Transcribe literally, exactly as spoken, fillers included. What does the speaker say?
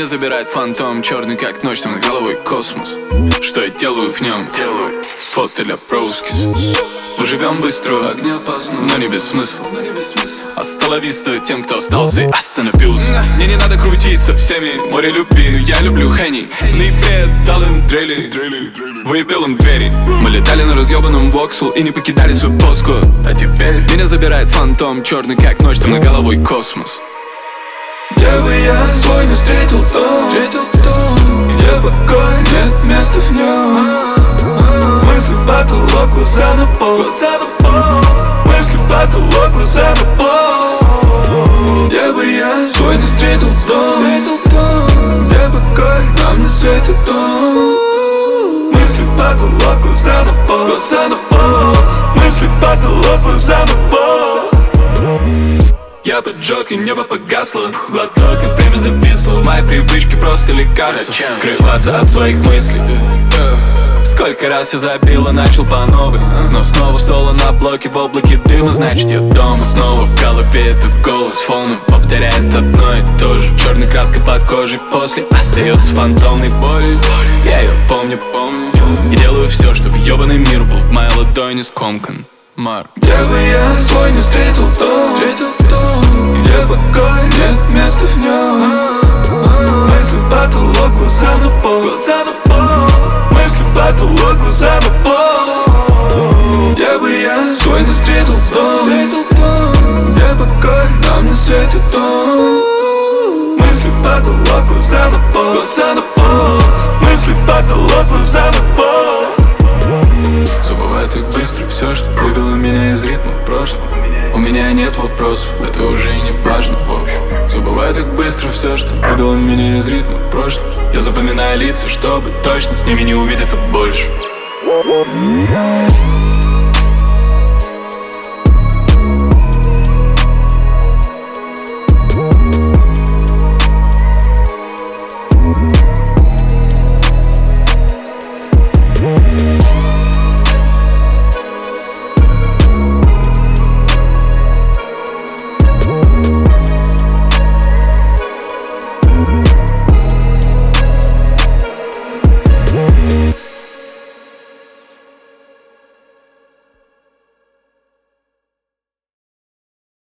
забирает фантом черный, как ночь, там над головой космос. Что я делаю в нем? Делаю фото для броускис. Мы живем быстро, но не без смысла. Асталависта тем, кто остался и остановился. Мне не надо крутиться всеми, море любви, но я люблю Хенни. В ноябре дал им дрели, выебил им двери. Мы летали на разъебанном Воксел и не покидали свою поску. А теперь меня забирает фантом черный, как ночь, там над головой космос. Где бы я свой не встретил дом, встретил дом, где покой, нет места в нем. Мысли потолок, глаза на пол, глаза на пол. Мысли потолок, глаза на пол. Где бы я свой не встретил дом, встретил дом, где покой, нам не светит дом. Мысли потолок, глаза на пол, глаза на пол. Мысли потолок, глаза на пол. Я поджег и небо погасло. Глоток и время зависло. Мои привычки просто лекарства. Скрываться от своих мыслей. Сколько раз я забил и начал по новой. Но снова соло на блоке в облаке дыма. Значит я дома. Снова в голове этот голос фоном повторяет одно и то же. Черной краской под кожей после остается фантомной боли. Я ее помню, помню. И делаю все, чтобы ебаный мир был в моей ладони скомкан. Марк. Где бы я свой не встретил дом, встретил дом, где покой, нет места в нем. Мысли потолок, глаза на пол, глаза на пол. Мысли потолок, глаза на пол. Где бы я свой не встретил дом, встретил дом, где покой, нам не светит дом. Мысли потолок, глаза на пол, глаза на пол. Мысли потолок, глаза на пол. Забываю так быстро все, что выбило меня из ритма в прошлом. У меня нет вопросов, это уже и не важно в общем. Забываю так быстро все, что выбило меня из ритма в прошлом. Я запоминаю лица, чтобы точно с ними не увидеться больше.